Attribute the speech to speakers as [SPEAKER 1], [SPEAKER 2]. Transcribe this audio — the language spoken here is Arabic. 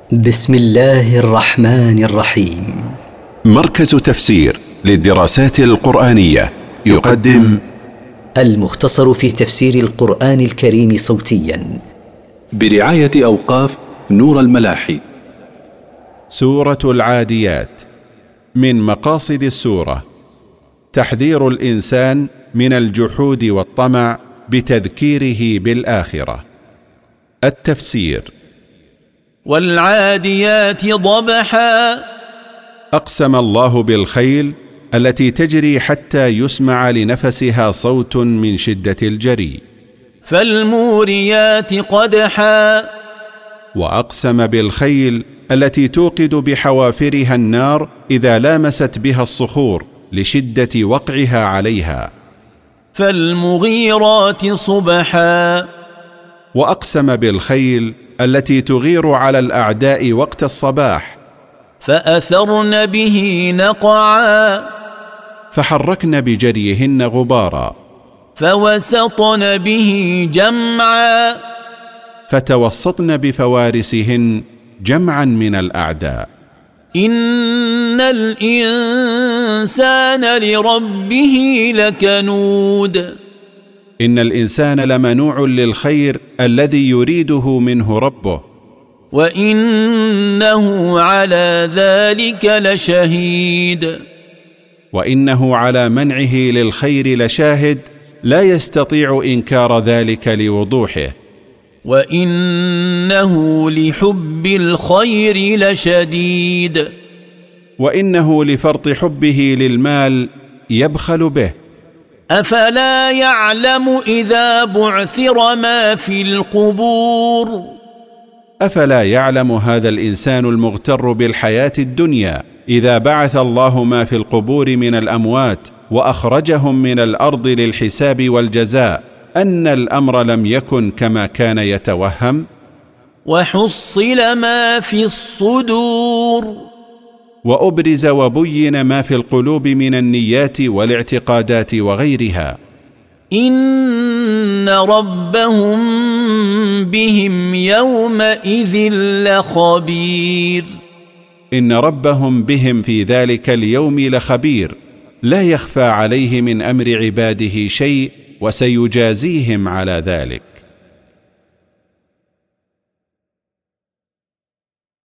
[SPEAKER 1] بسم الله الرحمن الرحيم.
[SPEAKER 2] مركز تفسير للدراسات القرآنية يقدم
[SPEAKER 1] المختصر في تفسير القرآن الكريم صوتيا
[SPEAKER 3] برعاية أوقاف نور الملاحي.
[SPEAKER 2] سورة العاديات. من مقاصد السورة تحذير الإنسان من الجحود والطمع بتذكيره بالآخرة. التفسير:
[SPEAKER 4] والعاديات ضبحا.
[SPEAKER 2] أقسم الله بالخيل التي تجري حتى يسمع لنفسها صوت من شدة الجري.
[SPEAKER 4] فالموريات قدحا.
[SPEAKER 2] وأقسم بالخيل التي توقد بحوافرها النار إذا لامست بها الصخور لشدة وقعها عليها.
[SPEAKER 4] فالمغيرات صبحا.
[SPEAKER 2] وأقسم بالخيل التي تغير على الأعداء وقت الصباح.
[SPEAKER 4] فأثرن به نقعا.
[SPEAKER 2] فحركن بجريهن غبارا.
[SPEAKER 4] فوسطن به جمعا.
[SPEAKER 2] فتوسطن بفوارسهن جمعا من الأعداء.
[SPEAKER 4] إن الإنسان لربه لكنود.
[SPEAKER 2] إن الإنسان لمنوع للخير الذي يريده منه ربه.
[SPEAKER 4] وإنه على ذلك لشهيد.
[SPEAKER 2] وإنه على منعه للخير لشاهد، لا يستطيع إنكار ذلك لوضوحه.
[SPEAKER 4] وإنه لحب الخير لشديد.
[SPEAKER 2] وإنه لفرط حبه للمال يبخل به.
[SPEAKER 4] أفلا يعلم إذا بعثر ما في القبور.
[SPEAKER 2] أفلا يعلم هذا الإنسان المغتر بالحياة الدنيا إذا بعث الله ما في القبور من الأموات وأخرجهم من الأرض للحساب والجزاء أن الأمر لم يكن كما كان يتوهم؟
[SPEAKER 4] وحصل ما في الصدور.
[SPEAKER 2] وأبرز وبين ما في القلوب من النيات والاعتقادات وغيرها.
[SPEAKER 4] إن ربهم بهم يومئذ لخبير.
[SPEAKER 2] إن ربهم بهم في ذلك اليوم لخبير، لا يخفى عليه من أمر عباده شيء، وسيجازيهم على ذلك.